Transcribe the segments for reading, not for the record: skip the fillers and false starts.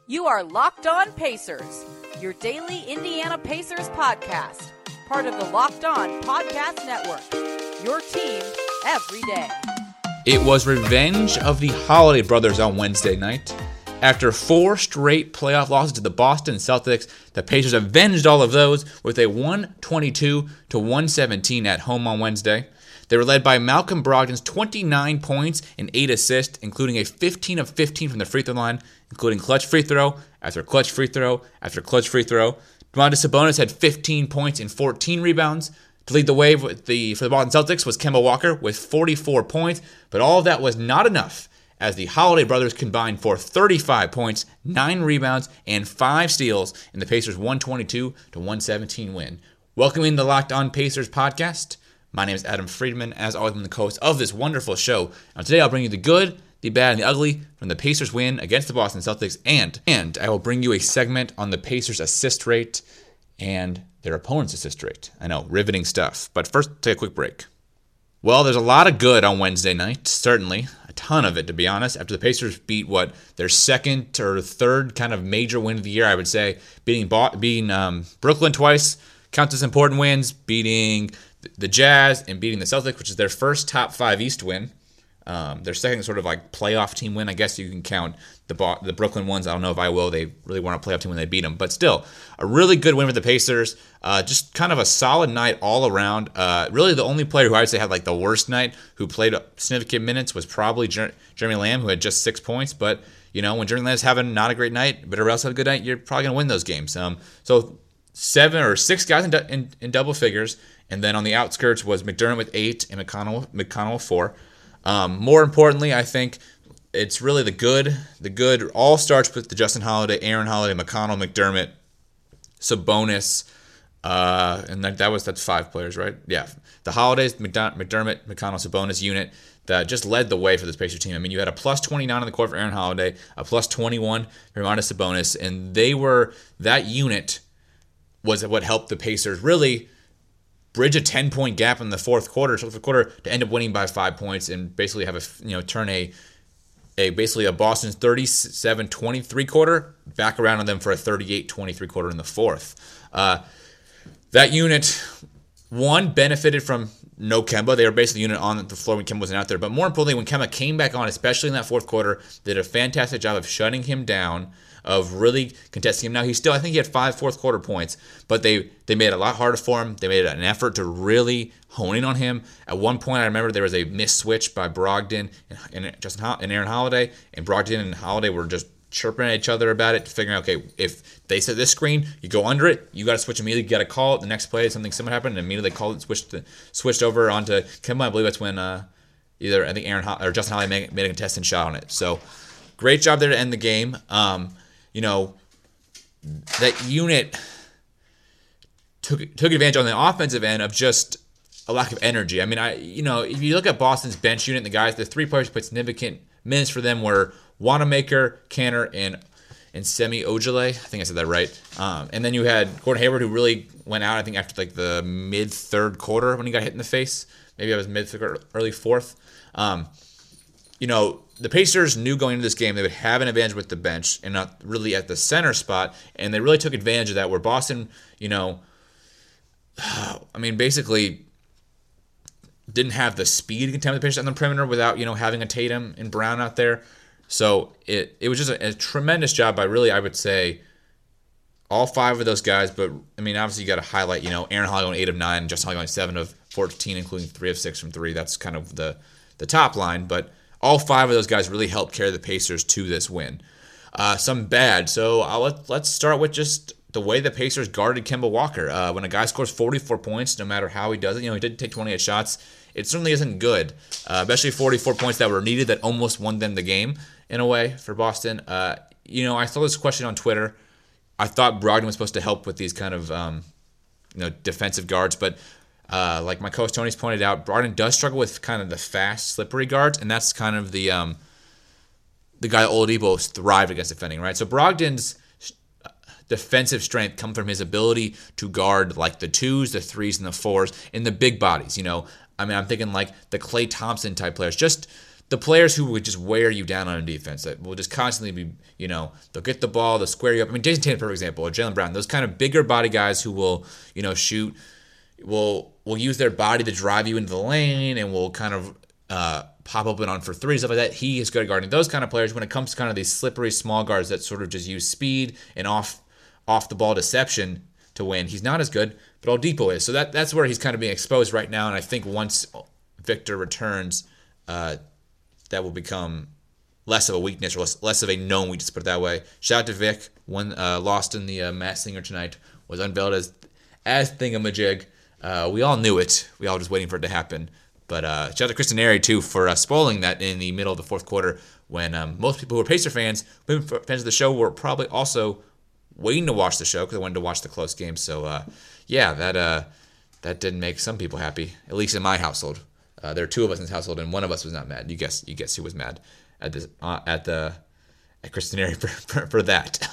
You are Locked On Pacers, your daily Indiana Pacers podcast, part of the Locked On Podcast Network, your team every day. It was revenge of the Holiday brothers on Wednesday night. After 4 straight playoff losses to the Boston Celtics, the Pacers avenged all of those with a 122-117 at home on Wednesday. They were led by Malcolm Brogdon's 29 points and 8 assists, including a 15 of 15 from the free throw line, including clutch free throw after clutch free throw after clutch free throw. Domantas Sabonis had 15 points and 14 rebounds. To lead the way for the Boston Celtics was Kemba Walker with 44 points, but all of that was not enough as the Holiday brothers combined for 35 points, 9 rebounds, and 5 steals in the Pacers' 122-117 win. Welcoming the Locked On Pacers podcast, my name is Adam Friedman. As always, I'm the host of this wonderful show. And today I'll bring you the good, the bad, and the ugly from the Pacers' win against the Boston Celtics, and I will bring you a segment on the Pacers' assist rate and their opponent's assist rate. I know, riveting stuff. But first, take a quick break. Well, there's a lot of good on Wednesday night, certainly. A ton of it, to be honest, after the Pacers beat their second or third kind of major win of the year, I would say. Beating Brooklyn twice counts as important wins, beating the Jazz and beating the Celtics, which is their first top 5 East win. Their second sort of like playoff team win. I guess you can count the Brooklyn ones. I don't know if I will. They really weren't a playoff team when they beat them. But still, a really good win for the Pacers. Just kind of a solid night all around. Really the only player who I would say had like the worst night, who played significant minutes, was probably Jeremy Lamb, who had just 6 points. But, you know, when Jeremy Lamb's having not a great night, but everybody else have a good night, you're probably going to win those games. So 7 or 6 guys in double figures. And then on the outskirts was McDermott with 8 and McConnell with 4. More importantly, I think it's really the good all starts with the Justin Holiday, Aaron Holiday, McConnell, McDermott, Sabonis, and that's 5 players, right? Yeah, the Holidays, McDermott, McConnell, Sabonis unit that just led the way for this Pacers team. I mean, you had a plus 29 on the court for Aaron Holiday, a plus 21 for Domantas Sabonis, and that unit was what helped the Pacers really bridge a 10-point gap in the fourth quarter to end up winning by 5 points and basically have turn a Boston's 37-23 quarter back around on them for a 38-23 quarter in the fourth. That unit, one, benefited from no Kemba. They were basically the unit on the floor when Kemba wasn't out there. But more importantly, when Kemba came back on, especially in that fourth quarter, they did a fantastic job of shutting him down, of really contesting him. Now, I think he had 5 fourth quarter points, but they made it a lot harder for him. They made an effort to really hone in on him. At one point, I remember there was a missed switch by Brogdon and Aaron Holiday, and Brogdon and Holiday were just chirping at each other about it, figuring, okay, if they set this screen, you go under it, you got to switch immediately, you got to call it. The next play, something similar happened, and immediately they called it, switched over onto Kemba. I believe that's when either I think Aaron or Justin Holiday made a contested shot on it. So great job there to end the game. That unit took advantage on the offensive end of just a lack of energy. I mean, if you look at Boston's bench unit, the 3 players who played significant minutes for them were Wanamaker, Kanter, and Semi Ojeleye. I think I said that right. And then you had Gordon Hayward, who really went out, I think, after like the mid-third quarter when he got hit in the face. Maybe it was mid-third, early fourth. The Pacers knew going into this game they would have an advantage with the bench and not really at the center spot, and they really took advantage of that, where Boston, basically didn't have the speed to contend with the Pacers on the perimeter without, having a Tatum and Brown out there. So it was just a tremendous job by, really, I would say, all 5 of those guys. But, obviously you got to highlight, Aaron Holiday going 8 of 9, Justin Holiday going 7 of 14, including 3 of 6 from 3. That's kind of the top line, but all 5 of those guys really helped carry the Pacers to this win. Some bad. So let's start with just the way the Pacers guarded Kemba Walker. When a guy scores 44 points, no matter how he does it, he didn't take 28 shots. It certainly isn't good, especially 44 points that were needed that almost won them the game in a way for Boston. I saw this question on Twitter. I thought Brogdon was supposed to help with these kind of defensive guards, but like my coach Tony's pointed out, Brogdon does struggle with kind of the fast, slippery guards, and that's kind of the guy Oladipo thrived against defending, right? So Brogdon's defensive strength comes from his ability to guard like the 2s, the 3s, and the 4s in the big bodies. I'm thinking like the Klay Thompson type players, just the players who would just wear you down on a defense that will just constantly be, they'll get the ball, they'll square you up. I mean, Jason Tatum, for example, or Jaylen Brown, those kind of bigger body guys who will, shoot, will use their body to drive you into the lane and will kind of pop open on for three, stuff like that. He is good at guarding those kind of players. When it comes to kind of these slippery small guards that sort of just use speed and off the ball deception to win, he's not as good, but Oladipo is. So that's where he's kind of being exposed right now, and I think once Victor returns, that will become less of a weakness, or less of a known weakness, put it that way. Shout out to Vic. One lost in the Masked Singer tonight was unveiled as Thingamajig. We all knew it. We all just waiting for it to happen. But shout out to Kristen Airy, too, for spoiling that in the middle of the fourth quarter when most people who are Pacer fans, fans of the show, were probably also waiting to watch the show because they wanted to watch the close game. So, that didn't make some people happy, at least in my household. There are two of us in this household, and one of us was not mad. You guess who was mad at Kristen Airy for that.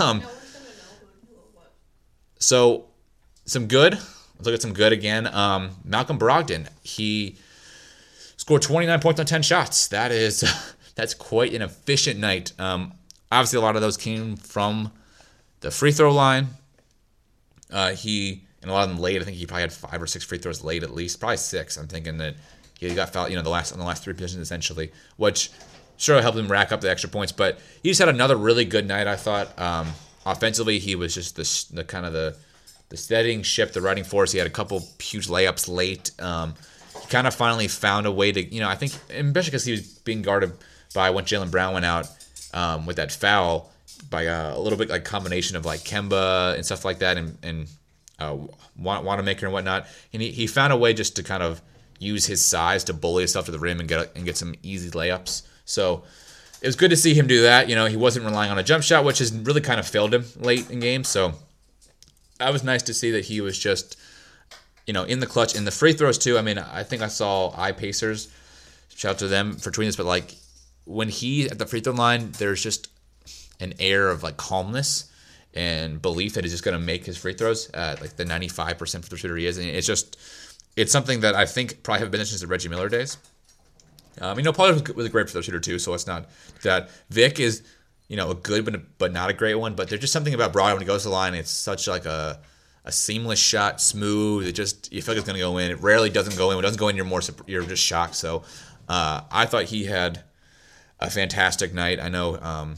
So some good. Let's look at some good again. Malcolm Brogdon. He scored 29 points on 10 shots. That's quite an efficient night. Obviously, a lot of those came from the free throw line. And a lot of them late. I think he probably had 5 or 6 free throws late at least, probably 6. I'm thinking that he got fouled, on the last 3 positions essentially, which sure helped him rack up the extra points. But he just had another really good night, I thought. Offensively, he was just the kind of the steadying ship, the riding force. He had a couple huge layups late. He kind of finally found a way to, I think, especially because he was being guarded by when Jaylen Brown went out with that foul by a little bit like combination of like Kemba and stuff like that, and Wanamaker and whatnot. And he found a way just to kind of use his size to bully himself to the rim and get some easy layups. So it was good to see him do that. He wasn't relying on a jump shot, which has really kind of failed him late in games. So that was nice to see that he was just, in the clutch. In the free throws, too, I mean, I think I saw Pacers, shout out to them for tweeting this, but, like, when he's at the free throw line, there's just an air of, like, calmness and belief that he's just going to make his free throws at, like, the 95% free throw shooter he is. And it's something that I think probably haven't been there since the Reggie Miller days. Paul was a great free throw shooter, too, so it's not that. Vic is, a good but not a great one, but there's just something about Brogdon when he goes to the line. It's such like a seamless shot, smooth. You feel like it's going to go in. It rarely doesn't go in. When it doesn't go in, you're just shocked. So I thought he had a fantastic night. I know,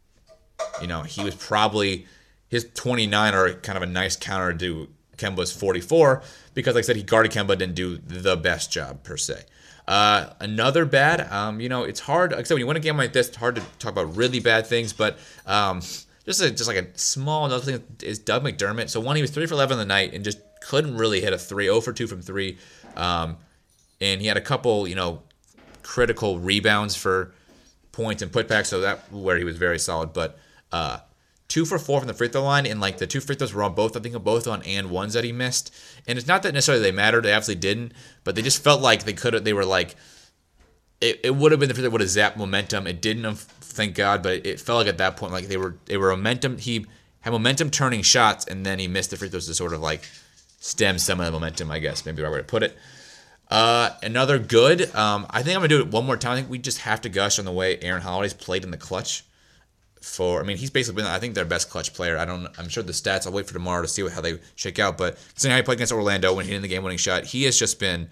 he was probably his 29 are kind of a nice counter to Kemba's 44 because, like I said, he guarded Kemba, didn't do the best job per se. Another bad, it's hard. Like I said, when you win a game like this, it's hard to talk about really bad things, but just like a small another thing is Doug McDermott. So one, he was 3 for 11 on the night and just couldn't really hit a 3, 0 for 2 from 3. And he had a couple, critical rebounds for points and putbacks, so that where he was very solid. But 2 for 4 from the free throw line, and like the 2 free throws were on both, I think both on and ones that he missed. And it's not that necessarily they mattered, they absolutely didn't, but they just felt like they were like, it would have been the free throw would have zapped momentum. It didn't, thank God, but it felt like at that point like they were momentum. He had momentum turning shots, and then he missed the free throws to sort of like stem some of the momentum, I guess, maybe the right way to put it. Another good, I think I'm gonna do it one more time. I think we just have to gush on the way Aaron Holiday's played in the clutch. He's basically been, I think, their best clutch player. I'm sure the stats, I'll wait for tomorrow to see how they shake out. But seeing how he played against Orlando when he hit the game-winning shot, he has just been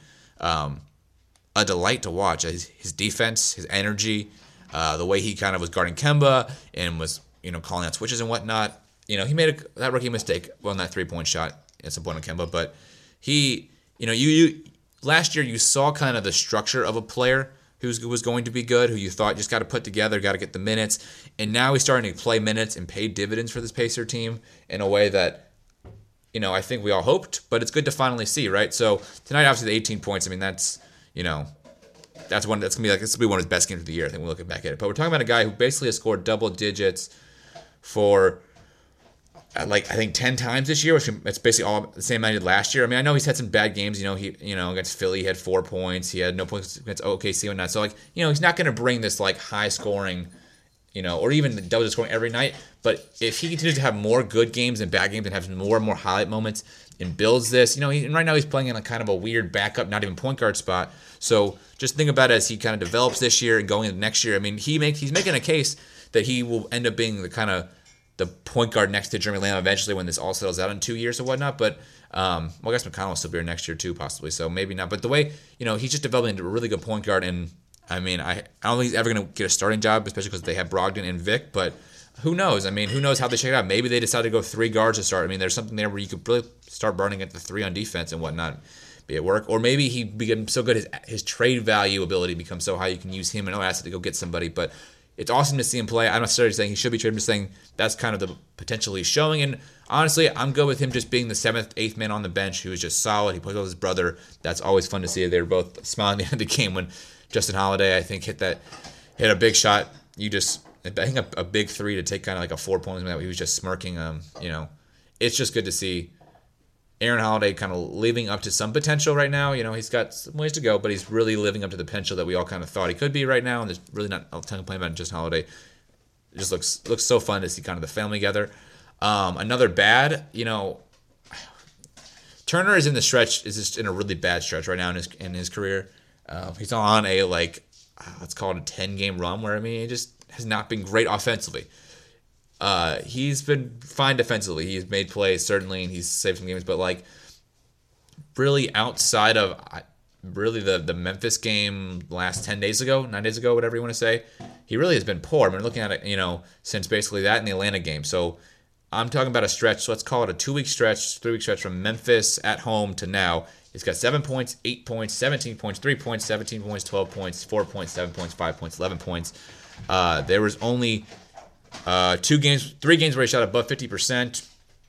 a delight to watch. His defense, his energy, the way he kind of was guarding Kemba and was, calling out switches and whatnot. He made that rookie mistake on that 3-point shot at some point on Kemba. But he, last year you saw kind of the structure of a player who was going to be good, who you thought just got to put together, got to get the minutes. And now he's starting to play minutes and pay dividends for this Pacer team in a way that, I think we all hoped, but it's good to finally see, right? So tonight, obviously, the 18 points, that's going to be this will be one of his best games of the year, I think we're looking back at it. But we're talking about a guy who basically has scored double digits for, I think 10 times this year, which it's basically all the same amount he did last year. I know he's had some bad games. He against Philly he had 4 points. He had no points against OKC and that. So he's not going to bring this like high scoring or even double scoring every night. But if he continues to have more good games and bad games and has more and more highlight moments and builds this, and right now he's playing in a kind of a weird backup, not even point guard spot. So just think about it as he kind of develops this year and going into next year. I mean, he's making a case that he will end up being the point guard next to Jeremy Lamb eventually when this all settles out in 2 years or whatnot. But I guess McConnell will still be here next year too, possibly. So maybe not. But the way he's just developing into a really good point guard, and I mean, I don't think he's ever going to get a starting job, especially because they have Brogdon and Vic. But who knows? I mean, who knows how they check it out? Maybe they decide to go 3 guards to start. I mean, there's something there where you could really start burning at the 3 on defense and whatnot, be at work. Or maybe he becomes so good, his trade value ability becomes so high you can use him and asset to go get somebody. But it's awesome to see him play. I'm not necessarily saying he should be traded. I'm just saying that's kind of the potential he's showing. And honestly, I'm good with him just being the 7th, 8th man on the bench who is just solid. He plays with his brother. That's always fun to see. They were both smiling at the end of the game when Justin Holiday, I think, hit a big shot. I think a big 3 to take kind of like a 4-point. He was just smirking. It's just good to see Aaron Holiday kind of living up to some potential right now. He's got some ways to go, but he's really living up to the potential that we all kind of thought he could be right now. And there's really not a ton to complain about Justin Holiday. It just looks so fun to see kind of the family together. Another bad, Turner is just in a really bad stretch right now in his career. He's on a let's call it a 10-game run where he just has not been great offensively. He's been fine defensively. He's made plays certainly, and he's saved some games. But really outside of really the Memphis game last 9 days ago, whatever you want to say, he really has been poor. I mean, looking at it, since basically that in the Atlanta game. So I'm talking about a stretch. So let's call it a 2-week stretch, 3-week stretch from Memphis at home to now. He's got 7 points, 8 points, 17 points, 3 points, 17 points, 12 points, 4 points, 7 points, 5 points, 11 points. There was only 3 games where he shot above 50%.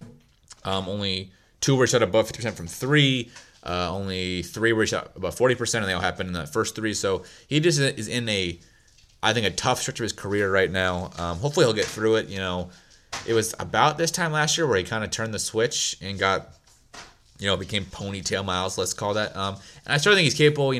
Only 2 where he shot above 50% from 3. Only 3 where he shot above 40%, and they all happened in the first 3. So he just is in a tough stretch of his career right now. Hopefully he'll get through it. It was about this time last year where he kind of turned the switch and got, became ponytail Miles, let's call that. And I still think he's capable.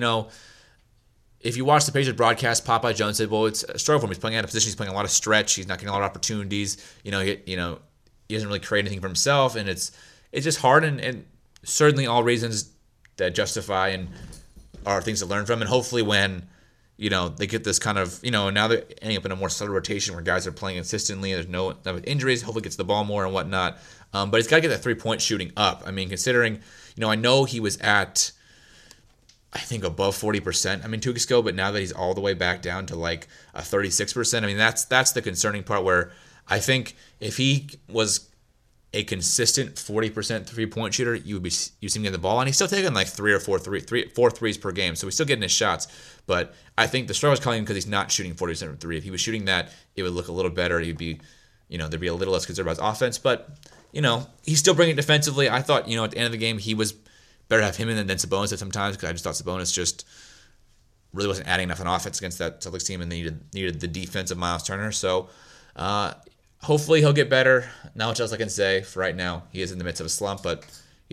If you watch the Pacers broadcast, Popeye Jones said, well, it's a struggle for him. He's playing out of position. He's playing a lot of stretch. He's not getting a lot of opportunities. He doesn't really create anything for himself, and it's just hard. And certainly all reasons that justify and are things to learn from. And hopefully when they get this kind of now they're ending up in a more subtle rotation where guys are playing consistently. There's no injuries. Hopefully gets the ball more and whatnot. But he's got to get that 3-point shooting up. I mean, considering I know he was at, I think, above 40%, 2 weeks ago, but now that he's all the way back down to a 36%, that's the concerning part, where I think if he was a consistent 40% 3-point shooter, you see him get the ball, and he's still taking 3 or 4 threes per game, so he's still getting his shots. But I think the struggle is coming because he's not shooting 40% from 3. If he was shooting that, it would look a little better. He'd be, there'd be a little less concern about his offense, but he's still bringing it defensively. I thought, at the end of the game, he was better to have him in than Sabonis at sometimes, because I just thought Sabonis just really wasn't adding enough on offense against that Celtics team, and they needed the defense of Miles Turner. So hopefully he'll get better. Not much else I can say for right now. He is in the midst of a slump, but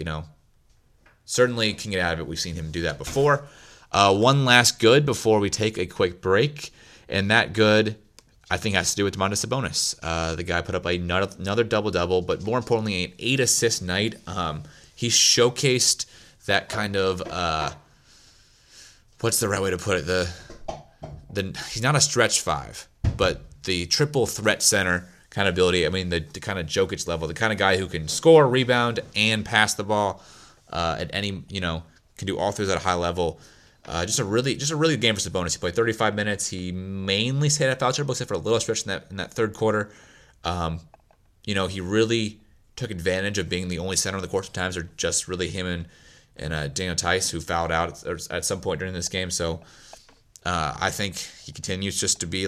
certainly can get out of it. We've seen him do that before. One last good before we take a quick break, and that good I think has to do with Domantas Sabonis. The guy put up another double-double, but more importantly, an 8-assist night. He showcased that kind of what's the right way to put it? He's not a stretch 5, but the triple threat center kind of ability. The kind of Jokic level, the kind of guy who can score, rebound, and pass the ball at any, can do all 3 at a high level. Just a really good game for Sabonis. He played 35 minutes. He mainly stayed at foul trouble, except for a little stretch in that third quarter. He really took advantage of being the only center on the court sometimes, or just really him and Daniel Tice, who fouled out at some point during this game. So I think he continues just to be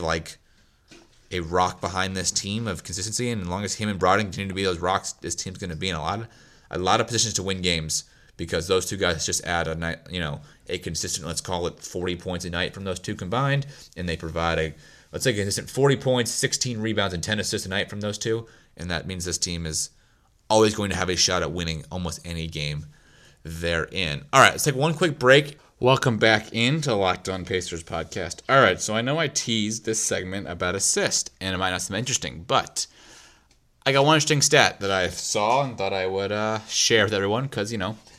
a rock behind this team of consistency, and as long as him and Brogdon continue to be those rocks, this team's going to be in a lot of positions to win games, because those two guys just add a consistent, let's call it 40 points a night from those two combined, and they provide let's say consistent 40 points, 16 rebounds, and 10 assists a night from those two, and that means this team is always going to have a shot at winning almost any game they're in. All right, let's take one quick break. Welcome back into Locked On Pacers podcast. All right, so I know I teased this segment about assist, and it might not seem interesting, but I got one interesting stat that I saw and thought I would share with everyone because,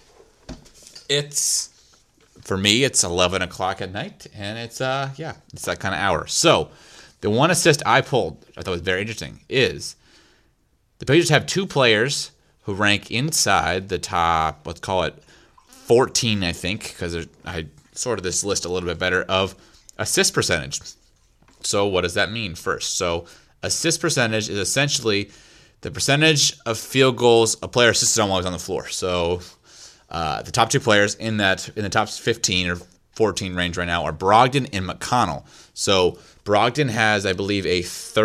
for me, it's 11 o'clock at night, and it's that kind of hour. So the one assist I pulled, I thought was very interesting, is the Pacers have two players who rank inside the top, let's call it 14, I think, because I sorted this list a little bit better, of assist percentage. So what does that mean first? So assist percentage is essentially the percentage of field goals a player assisted on while he's on the floor. So the top two players in the top 15 or 14 range right now are Brogdon and McConnell. So Brogdon has, I believe, a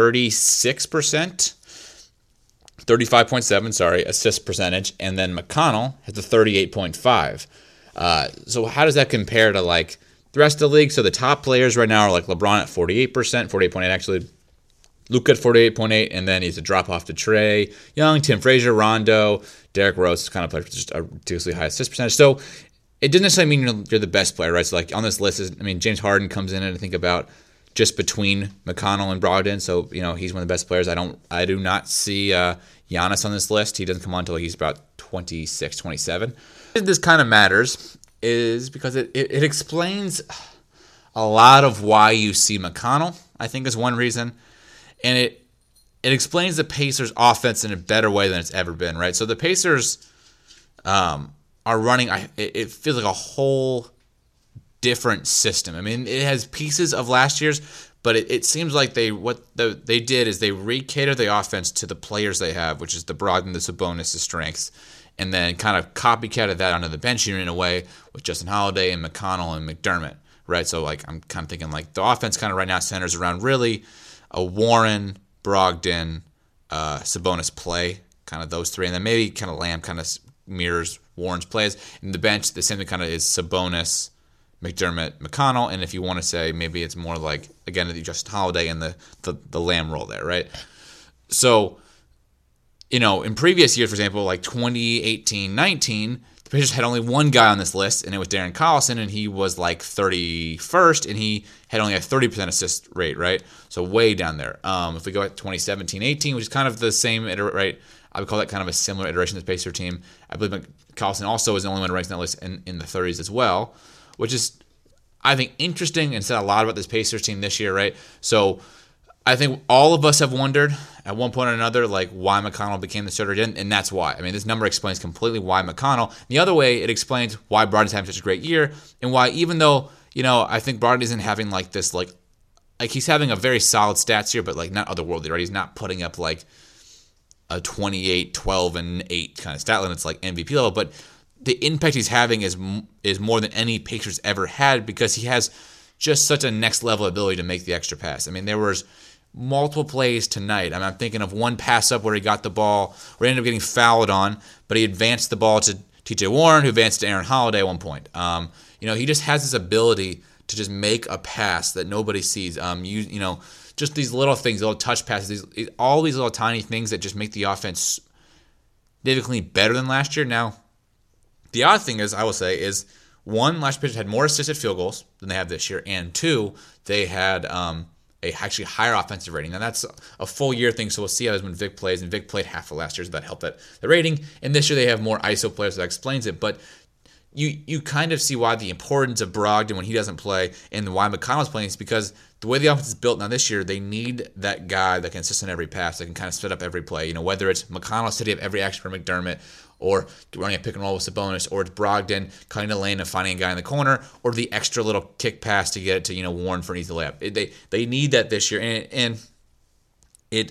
35.7 assist percentage, and then McConnell has a 38.5. So how does that compare to like the rest of the league? So the top players right now are like LeBron at 48%, 48.8 actually, Luka at 48.8, and then he's a drop off to Trae Young, Tim Frazier, Rondo, Derrick Rose, kind of player with just a ridiculously high assist percentage. So it doesn't necessarily mean you're the best player, right? So like on this list James Harden comes in and I think about just between McConnell and Brogdon. So, he's one of the best players. I do not see Giannis on this list. He doesn't come on until he's about 26, 27. This kind of matters is because it explains a lot of why you see McConnell, I think is one reason. And it explains the Pacers offense in a better way than it's ever been, right? So the Pacers are running, it feels like a whole different system. I mean, it has pieces of last year's, but it seems like they did is they re-catered the offense to the players they have, which is the Brogdon, the Sabonis, the strengths, and then kind of copycatted that onto the bench unit in a way with Justin Holiday and McConnell and McDermott, right? So like I'm kind of thinking like the offense kind of right now centers around really a Warren, Brogdon, Sabonis play, kind of those three, and then maybe kind of Lamb kind of mirrors Warren's plays. And the bench, the same thing kind of is Sabonis, McDermott, McConnell, and if you want to say maybe it's more like, again, the Justin Holiday and the Lamb role there, right? So, in previous years, for example, like 2018-19, the Pacers had only one guy on this list, and it was Darren Collison, and he was like 31st, and he had only a 30% assist rate, right? So way down there. If we go at 2017-18, which is kind of the same, right? I would call that kind of a similar iteration of the Pacer team. I believe Collison also is the only one who ranks on that list in the 30s as well, which is, I think, interesting and said a lot about this Pacers team this year, right? So I think all of us have wondered at one point or another, like, why McConnell became the starter, and that's why. I mean, this number explains completely why McConnell. The other way, it explains why Brogdon's having such a great year, and why even though, I think Brogdon isn't having, like, this, like he's having a very solid stats here, but, like, not otherworldly, right? He's not putting up, like, a 28, 12, and 8 kind of stat line. It's, like, MVP level, but the impact he's having is more than any Pacers ever had because he has just such a next-level ability to make the extra pass. I mean, there was multiple plays tonight. I mean, I'm thinking of one pass up where he got the ball, where he ended up getting fouled on, but he advanced the ball to T.J. Warren, who advanced to Aaron Holiday at one point. He just has this ability to just make a pass that nobody sees. Just these little things, little touch passes, all these little tiny things that just make the offense significantly better than last year. Now, the odd thing is, I will say, is one, last year had more assisted field goals than they have this year, and two, they had a actually higher offensive rating. Now that's a full year thing, so we'll see how it is when Vic plays, and Vic played half of last year, so that helped the rating. And this year they have more ISO players, so that explains it. But you kind of see why the importance of Brogdon when he doesn't play and why McConnell's playing is because the way the offense is built now this year, they need that guy that can assist on every pass, that can kind of split up every play. Whether it's McConnell setting up every action for McDermott, or running a pick and roll with Sabonis, or it's Brogdon cutting the lane and finding a guy in the corner, or the extra little kick pass to get it to Warren for an easy layup. They need that this year, and it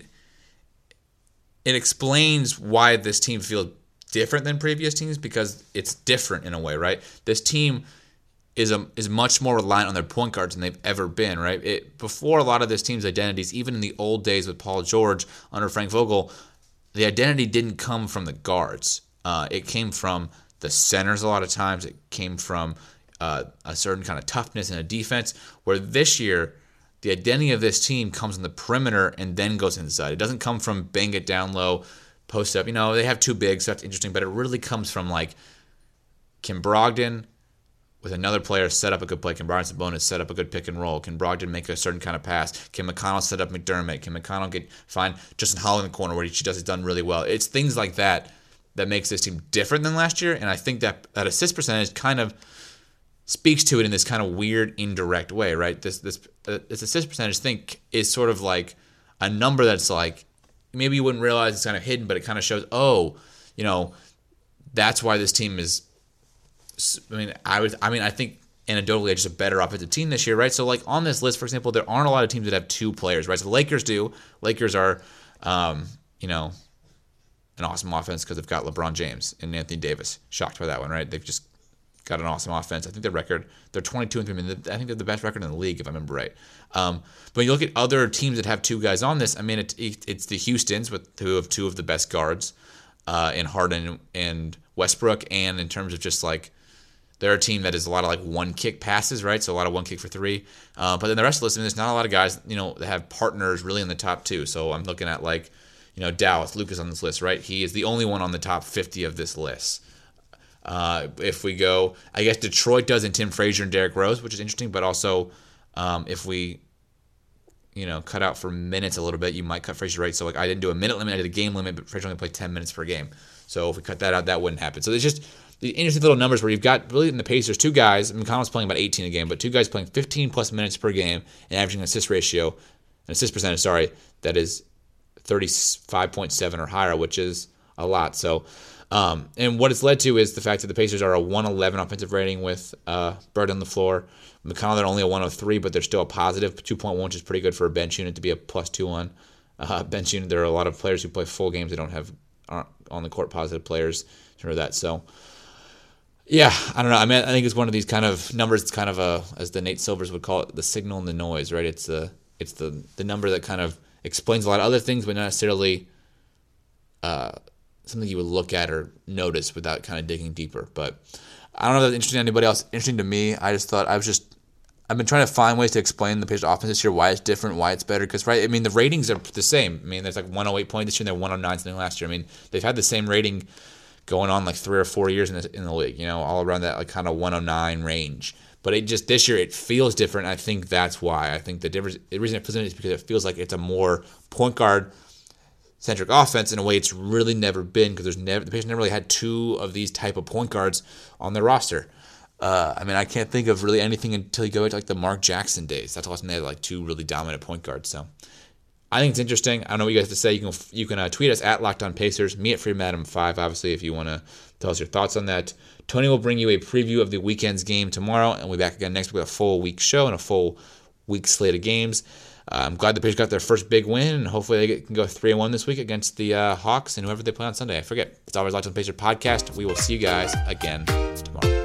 explains why this team feels different than previous teams because it's different in a way, right? This team is much more reliant on their point guards than they've ever been, right? Before a lot of this team's identities, even in the old days with Paul George under Frank Vogel, the identity didn't come from the guards. It came from the centers a lot of times. It came from a certain kind of toughness in a defense, where this year the identity of this team comes in the perimeter and then goes inside. It doesn't come from bang it down low, post up. They have two bigs, so that's interesting, but it really comes from, like, can Brogdon, with another player set up a good play? Can Brogdon Sabonis set up a good pick and roll? Can Brogdon make a certain kind of pass? Can McConnell set up McDermott? Can McConnell find Justin Hall in the corner where he's done really well? It's things like that makes this team different than last year, and I think that assist percentage kind of speaks to it in this kind of weird, indirect way, right? This assist percentage thing is sort of like a number that's like, maybe you wouldn't realize it's kind of hidden, but it kind of shows, that's why this team is. I think anecdotally, just a better offensive team this year, right? So, like on this list, for example, there aren't a lot of teams that have two players, right? So the Lakers do. Lakers are, an awesome offense because they've got LeBron James and Anthony Davis. Shocked by that one, right? They've just got an awesome offense. I think they're 22-3. I think they're the best record in the league, if I remember right. But you look at other teams that have two guys on this. I mean, it's the Houstons who have two of the best guards in Harden and Westbrook, and in terms of just like they're a team that is a lot of like one kick passes, right? So a lot of one kick for three. But then the rest of the list, there's not a lot of guys, that have partners really in the top two. So I'm looking at like, Dallas, Lucas on this list, right? He is the only one on the top 50 of this list. If we go, I guess Detroit does in Tim Frazier and Derrick Rose, which is interesting. But also, if we, cut out for minutes a little bit, you might cut Frazier, right? So like I didn't do a minute limit, I did a game limit, but Frazier only played 10 minutes per game. So if we cut that out, that wouldn't happen. So there's just the interesting little numbers where you've got really in the Pacers two guys. McConnell's playing about 18 a game, but two guys playing 15 plus minutes per game and averaging an assist percentage, that is 35.7 or higher, which is a lot. So, and what it's led to is the fact that the Pacers are a 111 offensive rating with Bird on the floor. McConnell, they're only a 103, but they're still a positive 2.1, which is pretty good for a bench unit to be a plus 2 on. Bench unit, there are a lot of players who play full games that aren't on the court positive players. Remember that. So, yeah, I don't know. I mean, I think it's one of these kind of numbers. It's kind of as the Nate Silvers would call it, the signal and the noise, right? It's the number that kind of explains a lot of other things, but not necessarily something you would look at or notice without kind of digging deeper. But I don't know if that's interesting to anybody else. Interesting to me. I just thought I've been trying to find ways to explain the Pacers offense this year, why it's different, why it's better. Because, right, I mean, the ratings are the same. I mean, there's like 108 points this year, and they're 109 something last year. I mean, they've had the same rating going on like 3 or 4 years in the league, all around that like kind of 109 range. But it just this year it feels different. I think that's why. I think the reason it feels different is because it feels like it's a more point guard centric offense in a way it's really never been, because the Pacers never really had two of these type of point guards on their roster. I mean, I can't think of really anything until you go into like the Mark Jackson days. That's the last time they had like two really dominant point guards. So I think it's interesting. I don't know what you guys have to say. You can tweet us at LockedOnPacers, me at FreeMadam5, obviously, if you want to tell us your thoughts on that. Tony will bring you a preview of the weekend's game tomorrow, and we'll be back again next week with a full week show and a full week slate of games. I'm glad the Pacers got their first big win, and hopefully they can go 3-1 this week against the Hawks and whoever they play on Sunday. I forget. It's always Locked On Pacers podcast. We will see you guys again tomorrow.